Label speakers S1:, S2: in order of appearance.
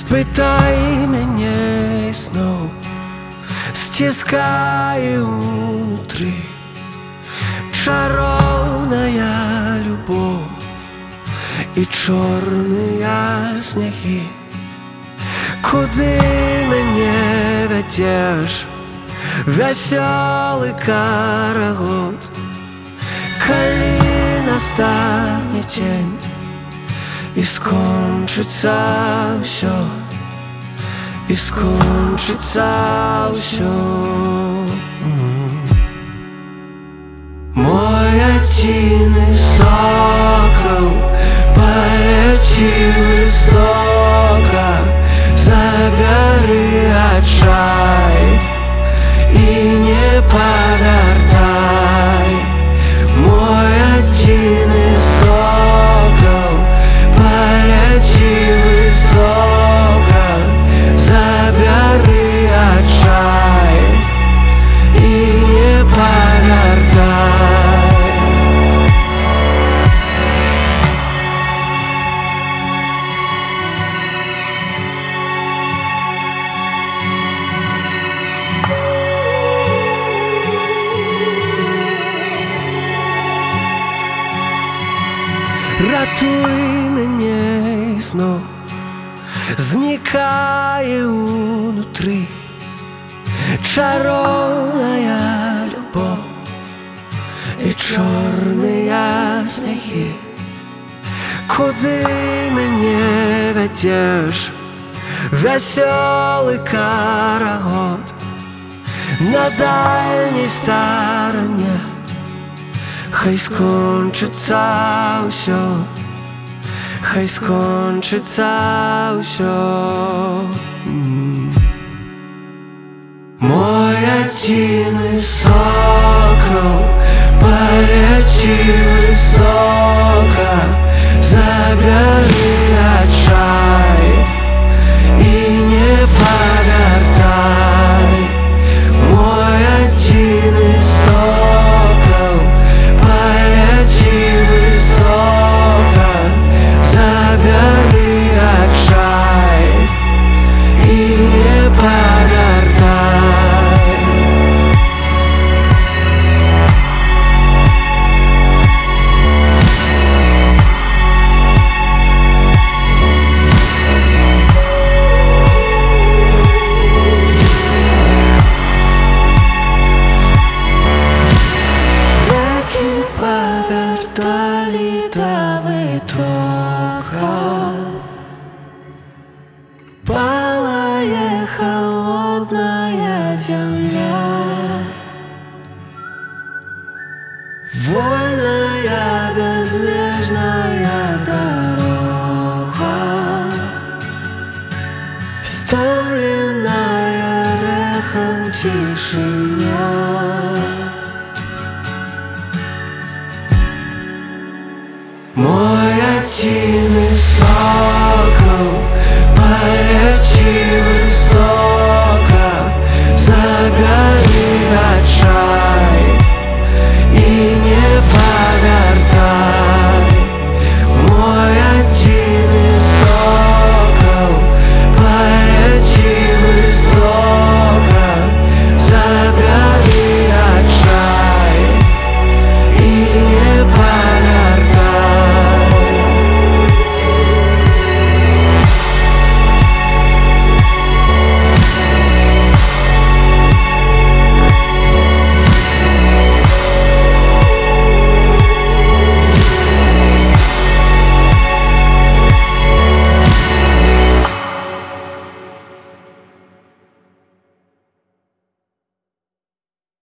S1: Спитай мене знов, стискає утри чаровная любов і чорные сняги. Куди мене ведеш, веселый карагод, коли настане тень і скончиться все, і скончиться все. Мой один сокол, полети высоко, забери отчай и не повертай. Мой один сокол, полети высоко, забери отчай и не повертай. Ратуй мене знов, зникає внутри чаровная любов і чорные сняги. Куди мене ведеш, веселый карагод, на дальній стороні хай скончиться все, хай скончиться все. Мой один сокол, полети высоко, забери отчай и не повертай. Мой один сокол, полети высоко, забери отчай и не повертай. Реки повертали до витока, палая холодная земля, вольная безмежная дорога, стомленная рехом тишине.